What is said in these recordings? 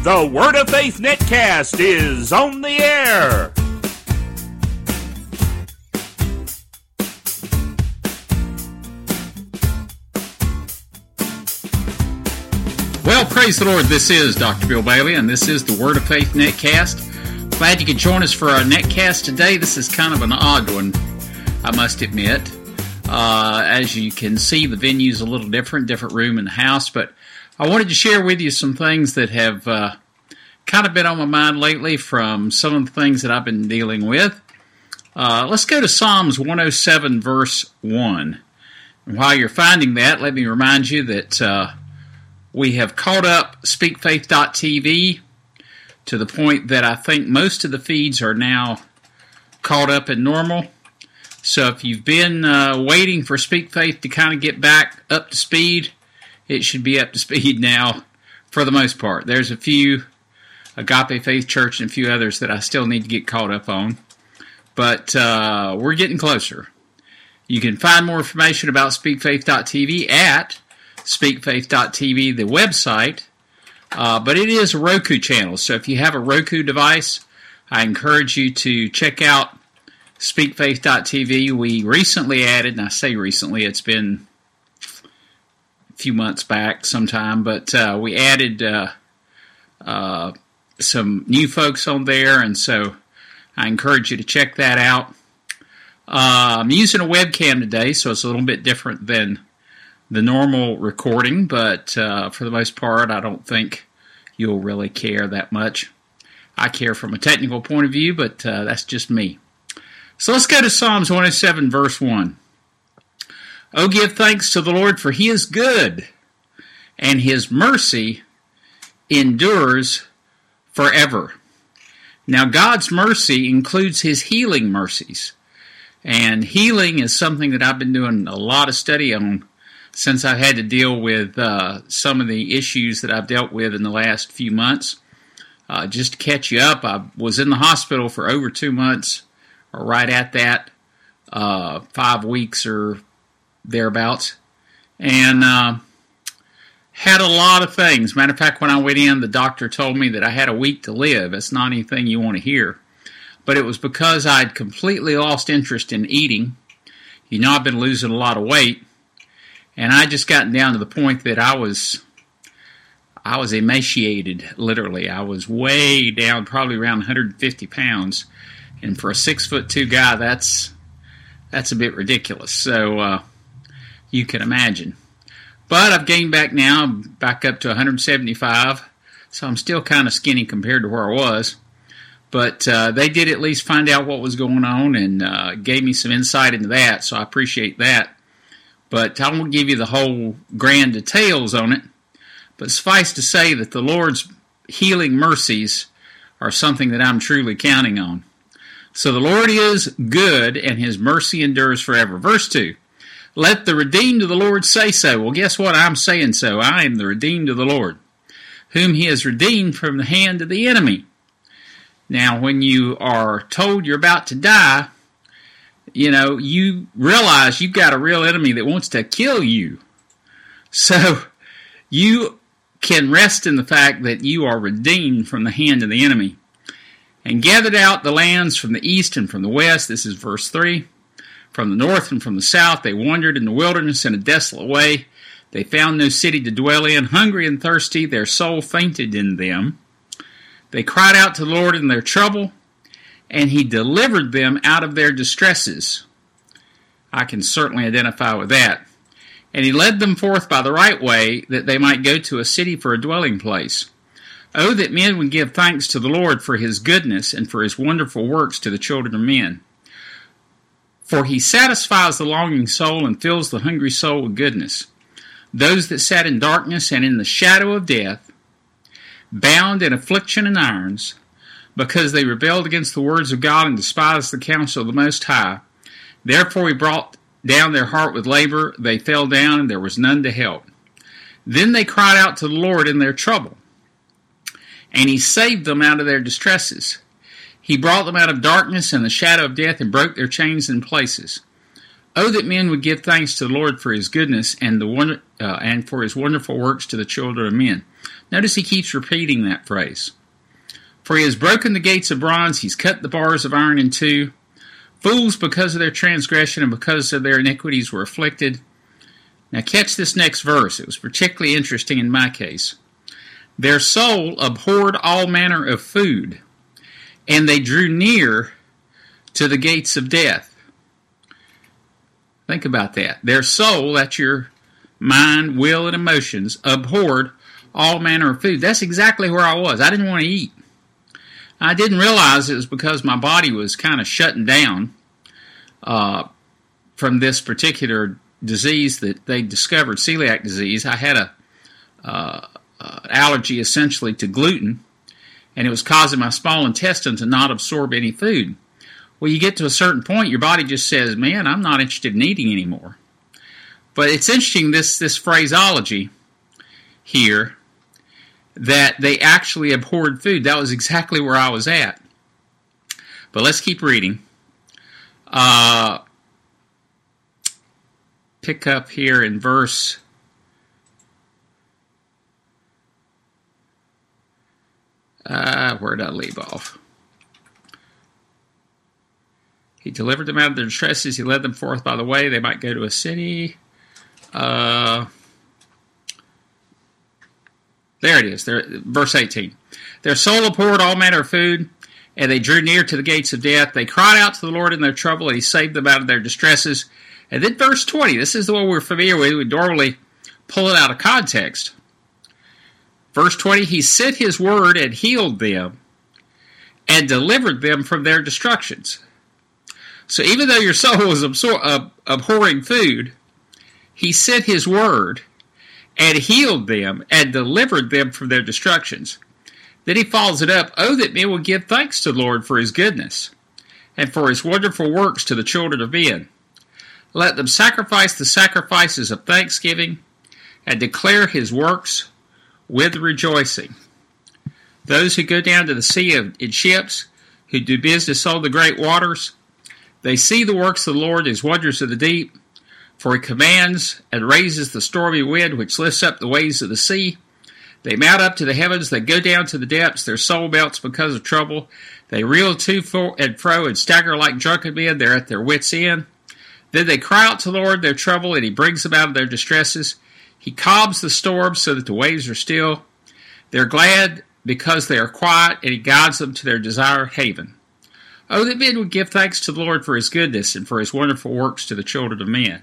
The Word of Faith Netcast is on the air. Well, praise the Lord. This is Dr. Bill Bailey, and this is the Word of Faith Netcast. Glad you could join us for our Netcast today. This is kind of an odd one, I must admit. As you can see, the venue's a little different room in the house, but I wanted to share with you some things that have kind of been on my mind lately from some of the things that I've been dealing with. Let's go to Psalms 107, verse 1. And while you're finding that, let me remind you that we have caught up SpeakFaith.tv to the point that I think most of the feeds are now caught up and normal. So if you've been waiting for Speak Faith to kind of get back up to speed, it should be up to speed now for the most part. There's a few, Agape Faith Church and a few others that I still need to get caught up on. But we're getting closer. You can find more information about SpeakFaith.tv at SpeakFaith.tv, the website. But it is a Roku channel. So if you have a Roku device, I encourage you to check out SpeakFaith.tv. We recently added, and I say recently, it's been few months back sometime, but we added some new folks on there, and so I encourage you to check that out. I'm using a webcam today, so it's a little bit different than the normal recording, but for the most part, I don't think you'll really care that much. I care from a technical point of view, but that's just me. So let's go to Psalms 107, verse 1. Oh, give thanks to the Lord, for He is good, and His mercy endures forever. Now, God's mercy includes His healing mercies, and healing is something that I've been doing a lot of study on since I've had to deal with some of the issues that I've dealt with in the last few months. Just to catch you up, I was in the hospital for over 2 months, or right at that, 5 weeks or thereabouts, and had a lot of things. Matter of fact, when I went in, the doctor told me that I had a week to live. It's not anything you want to hear, but it was because I'd completely lost interest in eating. You know, I've been losing a lot of weight, and I just gotten down to the point that I was emaciated, literally. I was way down, probably around 150 pounds, and for a 6'2" guy, that's a bit ridiculous. So you can imagine. But I've gained back now. I'm back up to 175, so I'm still kind of skinny compared to where I was. But they did at least find out what was going on and gave me some insight into that, so I appreciate that. But I won't give you the whole grand details on it. But suffice to say that the Lord's healing mercies are something that I'm truly counting on. So the Lord is good, and His mercy endures forever. Verse 2, let the redeemed of the Lord say so. Well, guess what? I'm saying so. I am the redeemed of the Lord, whom He has redeemed from the hand of the enemy. Now, when you are told you're about to die, you know, you realize you've got a real enemy that wants to kill you. So you can rest in the fact that you are redeemed from the hand of the enemy. And gathered out the lands from the east and from the west. This is verse 3. From the north and from the south, they wandered in the wilderness in a desolate way. They found no city to dwell in. Hungry and thirsty, their soul fainted in them. They cried out to the Lord in their trouble, and He delivered them out of their distresses. I can certainly identify with that. And He led them forth by the right way, that they might go to a city for a dwelling place. Oh, that men would give thanks to the Lord for His goodness and for His wonderful works to the children of men. For He satisfies the longing soul and fills the hungry soul with goodness. Those that sat in darkness and in the shadow of death, bound in affliction and irons, because they rebelled against the words of God and despised the counsel of the Most High. Therefore He brought down their heart with labor. They fell down, and there was none to help. Then they cried out to the Lord in their trouble, and He saved them out of their distresses. He brought them out of darkness and the shadow of death and broke their chains in places. Oh, that men would give thanks to the Lord for his goodness and for his wonderful works to the children of men. Notice he keeps repeating that phrase. For he has broken the gates of bronze, he's cut the bars of iron in two. Fools, because of their transgression and because of their iniquities, were afflicted. Now catch this next verse. It was particularly interesting in my case. Their soul abhorred all manner of food, and they drew near to the gates of death. Think about that. Their soul, that's your mind, will, and emotions, abhorred all manner of food. That's exactly where I was. I didn't want to eat. I didn't realize it was because my body was kind of shutting down from this particular disease that they discovered, celiac disease. I had a allergy essentially to gluten, and it was causing my small intestine to not absorb any food. Well, you get to a certain point, your body just says, man, I'm not interested in eating anymore. But it's interesting, this phraseology here, that they actually abhorred food. That was exactly where I was at. But let's keep reading. Pick up here in verse... where did I leave off? He delivered them out of their distresses. He led them forth by the way they might go to a city. There it is. Verse 18. Their soul abhorred all manner of food, and they drew near to the gates of death. They cried out to the Lord in their trouble, and he saved them out of their distresses. And then verse 20. This is the one we're familiar with. We normally pull it out of context. Verse 20. He sent his word and healed them and delivered them from their destructions. So even though your soul was abhorring food, he sent his word and healed them and delivered them from their destructions. Then he follows it up, oh, that men will give thanks to the Lord for his goodness and for his wonderful works to the children of men. Let them sacrifice the sacrifices of thanksgiving and declare his works with rejoicing. Those who go down to the sea in ships, who do business on the great waters, they see the works of the Lord as wonders of the deep, for he commands and raises the stormy wind which lifts up the waves of the sea. They mount up to the heavens, they go down to the depths, their soul melts because of trouble. They reel to and fro and stagger like drunken men, they're at their wits' end. Then they cry out to the Lord in their trouble, and he brings them out of their distresses. He calms the storm so that the waves are still. They're glad because they are quiet, and he guides them to their desired haven. Oh, that men would give thanks to the Lord for his goodness and for his wonderful works to the children of men.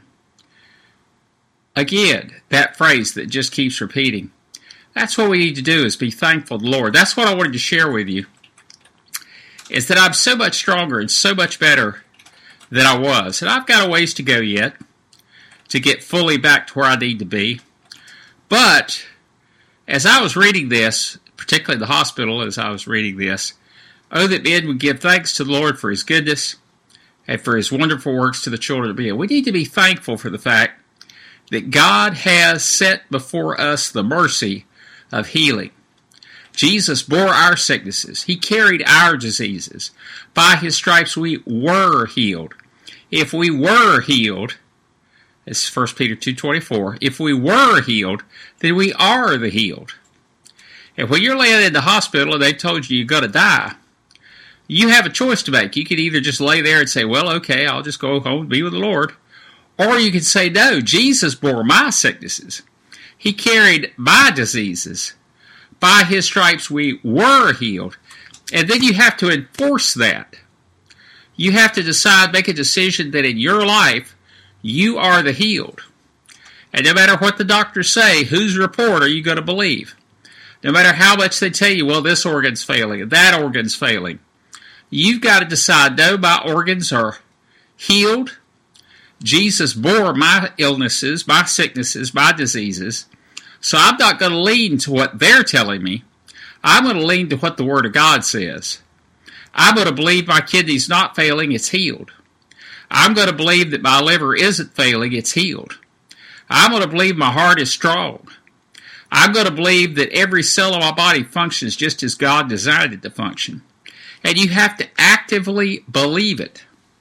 Again, that phrase that just keeps repeating. That's what we need to do, is be thankful to the Lord. That's what I wanted to share with you, is that I'm so much stronger and so much better than I was. And I've got a ways to go yet to get fully back to where I need to be. But as I was reading this, particularly in the hospital as I was reading this, oh, that men would give thanks to the Lord for his goodness and for his wonderful works to the children of men. We need to be thankful for the fact that God has set before us the mercy of healing. Jesus bore our sicknesses. He carried our diseases. By his stripes we were healed. If we were healed, it's 1 Peter 2:24, if we were healed, then we are the healed. And when you're laying in the hospital and they told you you're going to die, you have a choice to make. You could either just lay there and say, well, okay, I'll just go home and be with the Lord. Or you could say, no, Jesus bore my sicknesses. He carried my diseases. By his stripes we were healed. And then you have to enforce that. You have to decide, make a decision that in your life, you are the healed. And no matter what the doctors say, whose report are you going to believe? No matter how much they tell you, well, this organ's failing and that organ's failing. You've got to decide, no, my organs are healed. Jesus bore my illnesses, my sicknesses, my diseases. So I'm not going to lean to what they're telling me. I'm going to lean to what the Word of God says. I'm going to believe my kidney's not failing, it's healed. I'm going to believe that my liver isn't failing, it's healed. I'm going to believe my heart is strong. I'm going to believe that every cell of my body functions just as God designed it to function. And you have to actively believe it.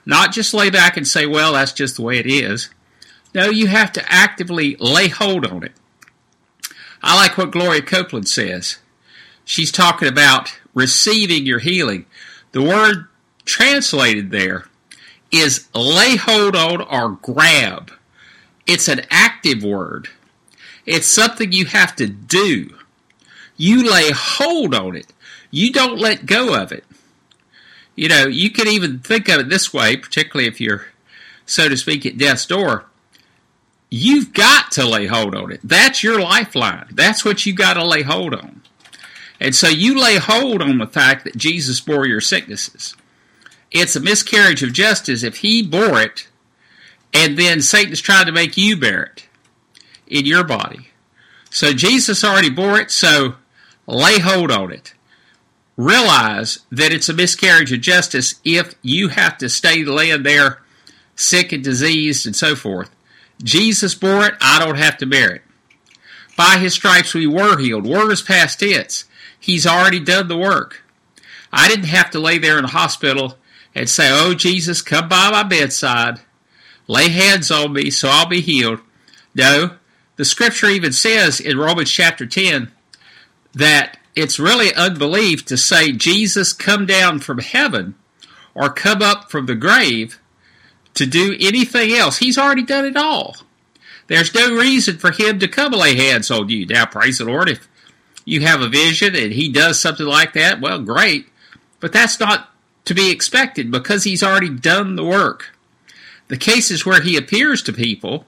Not just lay back and say, well, that's just the way it is. No, you have to actively lay hold on it. I like what Gloria Copeland says. She's talking about receiving your healing. The word translated there is lay hold on or grab. It's an active word. It's something you have to do. You lay hold on it. You don't let go of it. You know, you can even think of it this way, particularly if you're, so to speak, at death's door. You've got to lay hold on it. That's your lifeline. That's what you got to lay hold on. And so you lay hold on the fact that Jesus bore your sicknesses. It's a miscarriage of justice if he bore it and then Satan's trying to make you bear it in your body. So Jesus already bore it, so lay hold on it. Realize that it's a miscarriage of justice if you have to stay laying there sick and diseased and so forth. Jesus bore it, I don't have to bear it. By his stripes we were healed. Word is past tense. He's already done the work. I didn't have to lay there in the hospital and say, oh, Jesus, come by my bedside, lay hands on me so I'll be healed. No, the scripture even says in Romans chapter 10 that it's really unbelief to say, Jesus, come down from heaven or come up from the grave to do anything else. He's already done it all. There's no reason for him to come lay hands on you. Now, praise the Lord, if you have a vision and he does something like that, well, great. But that's not to be expected because he's already done the work. The cases where he appears to people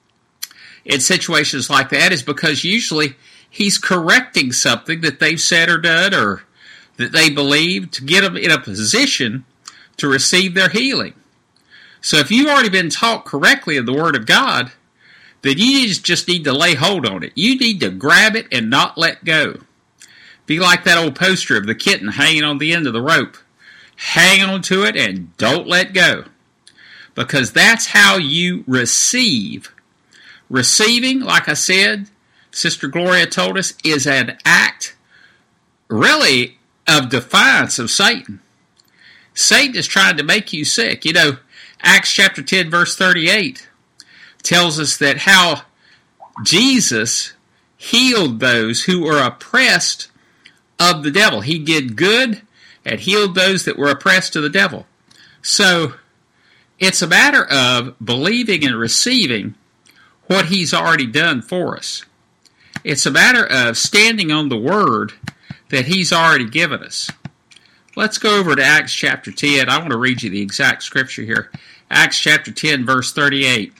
in situations like that is because usually he's correcting something that they've said or done or that they believe to get them in a position to receive their healing. So if you've already been taught correctly in the Word of God, then you just need to lay hold on it. You need to grab it and not let go. Be like that old poster of the kitten hanging on the end of the rope. Hang on to it and don't let go. Because that's how you receive. Receiving, like I said, Sister Gloria told us, is an act, really, of defiance of Satan. Satan is trying to make you sick. You know, Acts chapter 10, verse 38 tells us that how Jesus healed those who were oppressed of the devil. He did good and healed those that were oppressed of the devil. So, it's a matter of believing and receiving what he's already done for us. It's a matter of standing on the word that he's already given us. Let's go over to Acts chapter 10. I want to read you the exact scripture here. Acts chapter 10, verse 38.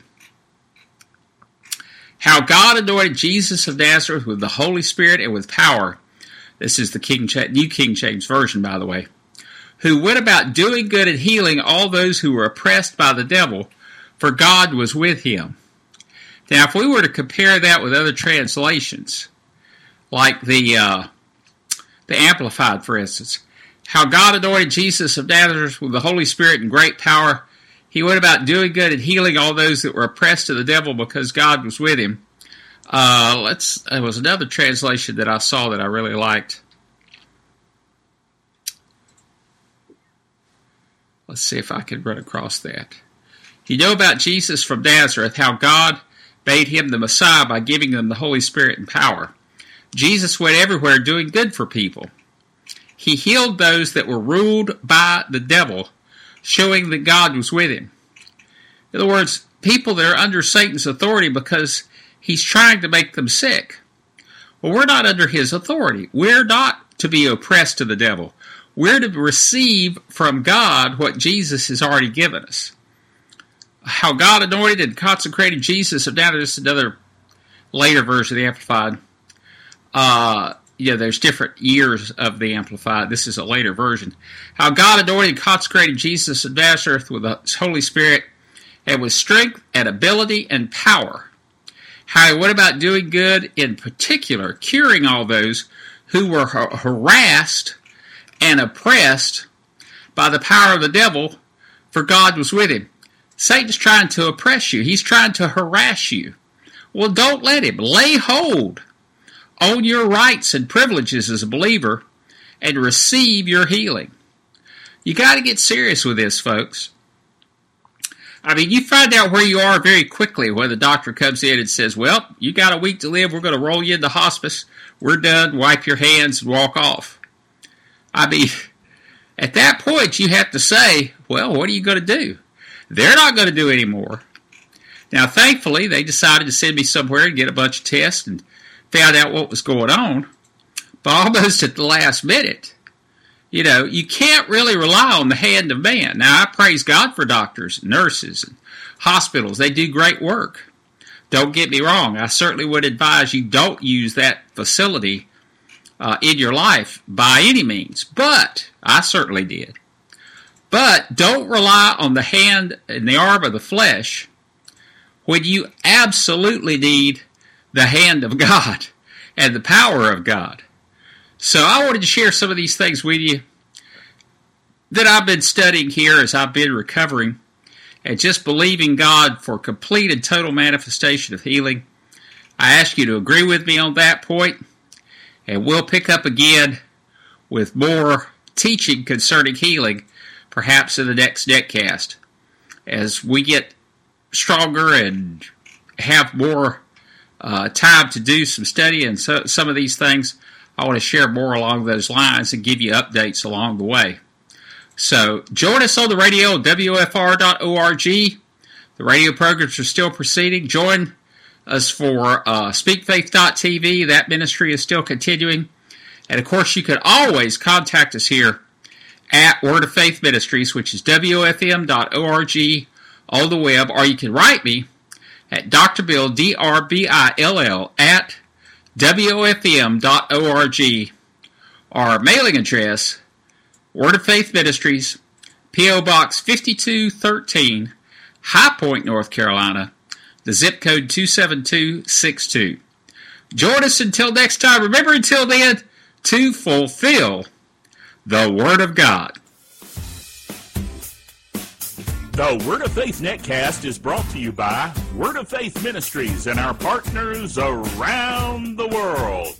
How God anointed Jesus of Nazareth with the Holy Spirit and with power. This is the New King James Version, by the way. Who went about doing good and healing all those who were oppressed by the devil, for God was with him. Now, if we were to compare that with other translations, like the Amplified, for instance, how God anointed Jesus of Nazareth with the Holy Spirit and great power, he went about doing good and healing all those that were oppressed of the devil because God was with him. There was another translation that I saw that I really liked. Let's see if I can run across that. You know about Jesus from Nazareth, how God made him the Messiah by giving them the Holy Spirit and power. Jesus went everywhere doing good for people. He healed those that were ruled by the devil, showing that God was with him. In other words, people that are under Satan's authority because he's trying to make them sick. Well, we're not under his authority. We're not to be oppressed to the devil. We're to receive from God what Jesus has already given us. How God anointed and consecrated Jesus of Nazareth. This is another later version of the Amplified. There's different years of the Amplified. This is a later version. How God anointed and consecrated Jesus of Nazareth with the Holy Spirit and with strength and ability and power. How he went about doing good, in particular, curing all those who were harassed and oppressed by the power of the devil, for God was with him. Satan's trying to oppress you. He's trying to harass you. Well, don't let him. Lay hold on your rights and privileges as a believer and receive your healing. You got to get serious with this, folks. I mean, you find out where you are very quickly when the doctor comes in and says, well, you got a week to live. We're going to roll you into hospice. We're done. Wipe your hands and walk off. I mean, at that point, you have to say, well, what are you going to do? They're not going to do any more. Now, thankfully, they decided to send me somewhere and get a bunch of tests and found out what was going on. But almost at the last minute, you know, you can't really rely on the hand of man. Now, I praise God for doctors, nurses, and hospitals. They do great work. Don't get me wrong. I certainly would advise you don't use that facility in your life by any means. But I certainly did. But don't rely on the hand and the arm of the flesh when you absolutely need the hand of God and the power of God. So I wanted to share some of these things with you that I've been studying here as I've been recovering and just believing God for complete and total manifestation of healing. I ask you to agree with me on that point, and we'll pick up again with more teaching concerning healing, perhaps in the next netcast. As we get stronger and have more time to do some study and some of these things, I want to share more along those lines and give you updates along the way. So join us on the radio, WFR.org. The radio programs are still proceeding. Join us for SpeakFaith.tv. That ministry is still continuing. And of course, you can always contact us here at Word of Faith Ministries, which is WFM.org on the web, or you can write me at Dr. Bill, DRBILL, at WFM.org. Our mailing address, Word of Faith Ministries, P.O. Box 5213, High Point, North Carolina, the zip code 27262. Join us until next time. Remember, until then, to fulfill the Word of God. The Word of Faith Netcast is brought to you by Word of Faith Ministries and our partners around the world.